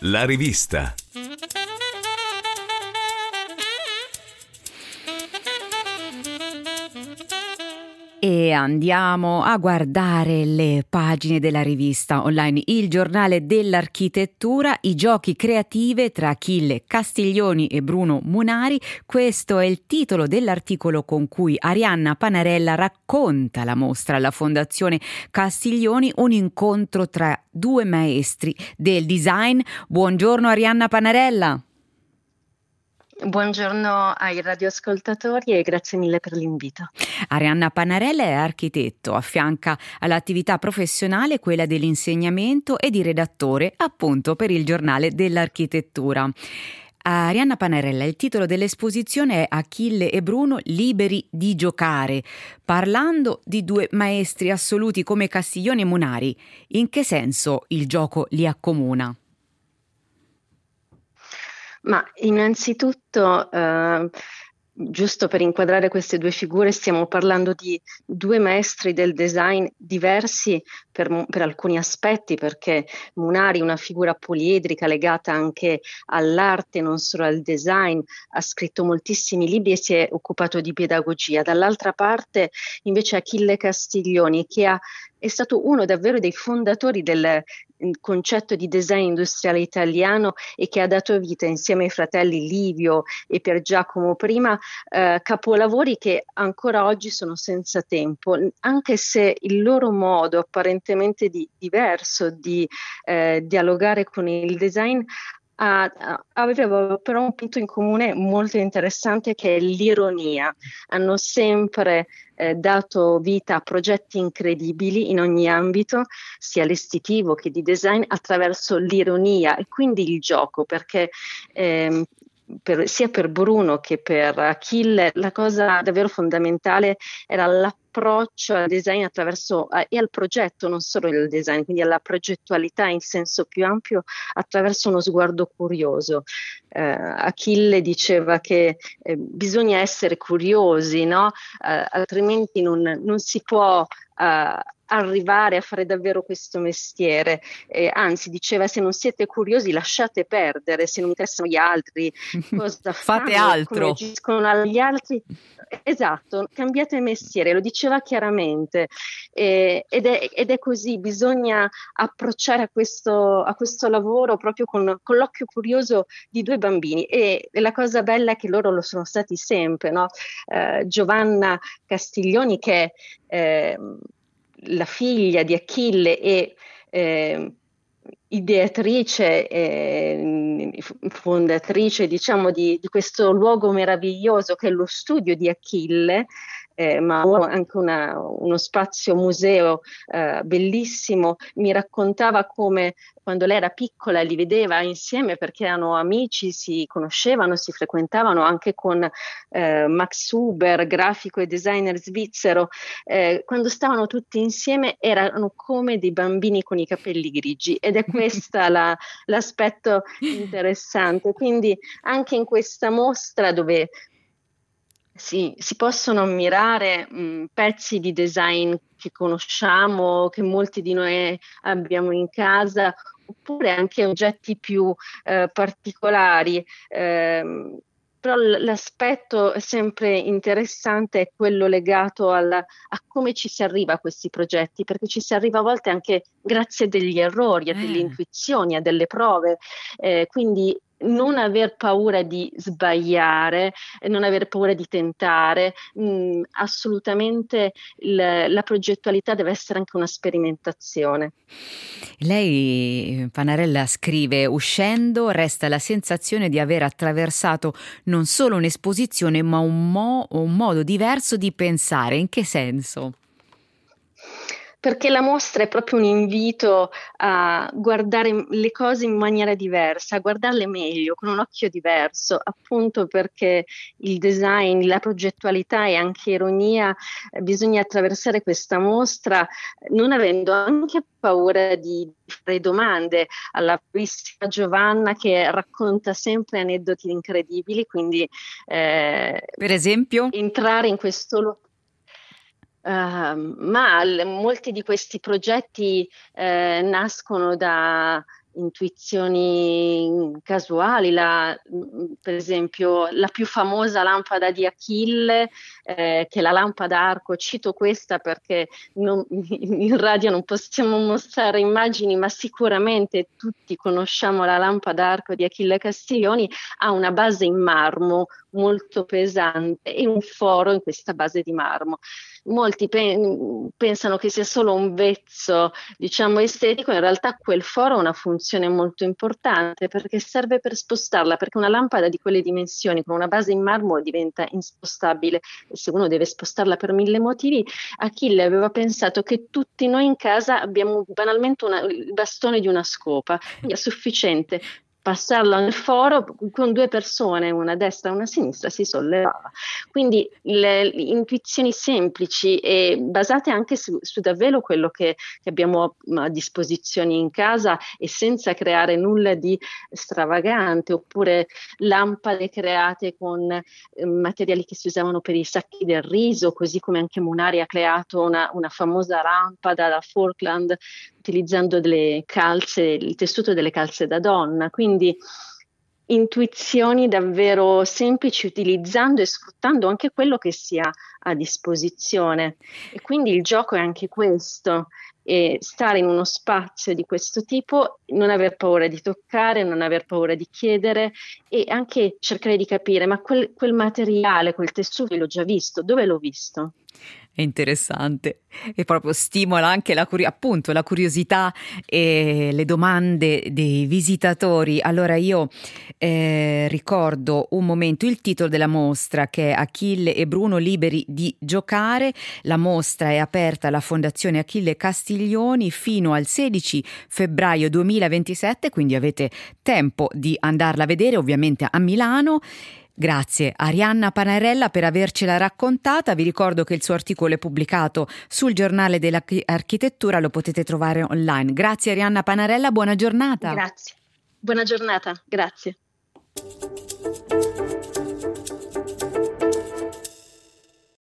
La rivista. E andiamo a guardare le pagine della rivista online Il Giornale dell'Architettura, i giochi creative tra Achille Castiglioni e Bruno Munari. Questo è il titolo dell'articolo con cui Arianna Panarella racconta la mostra alla Fondazione Castiglioni, un incontro tra due maestri del design. Buongiorno Arianna Panarella. Buongiorno ai radioascoltatori e grazie mille per l'invito. Arianna Panarella è architetto, affianca all'attività professionale quella dell'insegnamento e di redattore appunto per il Giornale dell'Architettura. Arianna Panarella, il titolo dell'esposizione è Achille e Bruno liberi di giocare, parlando di due maestri assoluti come Castiglioni e Munari. In che senso il gioco li accomuna? Ma innanzitutto, giusto per inquadrare queste due figure, stiamo parlando di due maestri del design diversi per alcuni aspetti, perché Munari è una figura poliedrica legata anche all'arte, non solo al design, ha scritto moltissimi libri e si è occupato di pedagogia. Dall'altra parte invece Achille Castiglioni, è stato uno davvero dei fondatori del concetto di design industriale italiano e che ha dato vita insieme ai fratelli Livio e Pier Giacomo prima capolavori che ancora oggi sono senza tempo, anche se il loro modo apparentemente diverso di dialogare con il design aveva però un punto in comune molto interessante, che è l'ironia. Hanno sempre dato vita a progetti incredibili in ogni ambito, sia all'estetivo che di design, attraverso l'ironia e quindi il gioco, perché sia per Bruno che per Achille la cosa davvero fondamentale era l'approccio al design e al progetto, non solo il design, quindi alla progettualità in senso più ampio attraverso uno sguardo curioso. Achille diceva che bisogna essere curiosi, no? Altrimenti non si può arrivare a fare davvero questo mestiere. Anzi, diceva: se non siete curiosi lasciate perdere, se non interessano gli altri, cosa fate fanno, altro, come agiscono agli altri. Esatto, cambiate mestiere, lo diceva chiaramente, ed è così, bisogna approcciare a questo lavoro proprio con l'occhio curioso di due bambini, e la cosa bella è che loro lo sono stati sempre, no? Giovanna Castiglioni, che è la figlia di Achille e ideatrice, fondatrice, diciamo, di questo luogo meraviglioso che è lo studio di Achille, ma anche uno spazio museo bellissimo. Mi raccontava come quando lei era piccola li vedeva insieme perché erano amici, si conoscevano, si frequentavano anche con Max Huber, grafico e designer svizzero. Quando stavano tutti insieme erano come dei bambini con i capelli grigi, ed è questo l'aspetto interessante. Quindi anche in questa mostra, dove si possono ammirare pezzi di design che conosciamo, che molti di noi abbiamo in casa, oppure anche oggetti più particolari. Però l'aspetto sempre interessante è quello legato a come ci si arriva a questi progetti, perché ci si arriva a volte anche grazie a degli errori, a delle intuizioni, a delle prove. Quindi non aver paura di sbagliare, non aver paura di tentare. Assolutamente la progettualità deve essere anche una sperimentazione. Lei, Panarella, scrive: uscendo resta la sensazione di aver attraversato non solo un'esposizione ma un modo diverso di pensare. In che senso? Perché la mostra è proprio un invito a guardare le cose in maniera diversa, a guardarle meglio, con un occhio diverso, appunto perché il design, la progettualità e anche ironia, bisogna attraversare questa mostra non avendo anche paura di fare domande alla bravissima Giovanna, che racconta sempre aneddoti incredibili, quindi per esempio? Entrare in questo molti di questi progetti nascono da intuizioni casuali, per esempio la più famosa lampada di Achille, che è la lampada a arco. Cito questa perché in radio non possiamo mostrare immagini, ma sicuramente tutti conosciamo la lampada a arco di Achille Castiglioni. Ha una base in marmo molto pesante e un foro in questa base di marmo. Molti pensano che sia solo un vezzo, diciamo, estetico. In realtà quel foro ha una funzione molto importante, perché serve per spostarla, perché una lampada di quelle dimensioni con una base in marmo diventa inspostabile, e se uno deve spostarla per 1000 motivi. Achille aveva pensato che tutti noi in casa abbiamo banalmente il bastone di una scopa, quindi è sufficiente passarlo nel foro, con 2 persone, una a destra e una a sinistra, si sollevava. Quindi le intuizioni semplici e basate anche su davvero quello che abbiamo a disposizione in casa, e senza creare nulla di stravagante, oppure lampade create con materiali che si usavano per i sacchi del riso, così come anche Munari ha creato una famosa lampada da Falkland utilizzando delle calze, il tessuto delle calze da donna. Quindi intuizioni davvero semplici, utilizzando e sfruttando anche quello che si ha a disposizione. E quindi il gioco è anche questo, e stare in uno spazio di questo tipo, non aver paura di toccare, non aver paura di chiedere, e anche cercare di capire, ma quel materiale, quel tessuto l'ho già visto, dove l'ho visto? È interessante e proprio stimola anche appunto la curiosità e le domande dei visitatori. Allora io ricordo un momento il titolo della mostra, che è Achille e Bruno liberi di giocare. La mostra è aperta alla Fondazione Achille Castiglioni fino al 16 febbraio 2027, quindi avete tempo di andarla a vedere, ovviamente a Milano. Grazie Arianna Panarella per avercela raccontata. Vi ricordo che il suo articolo è pubblicato sul Giornale dell'Architettura, lo potete trovare online. Grazie Arianna Panarella, buona giornata. Grazie. Buona giornata, grazie.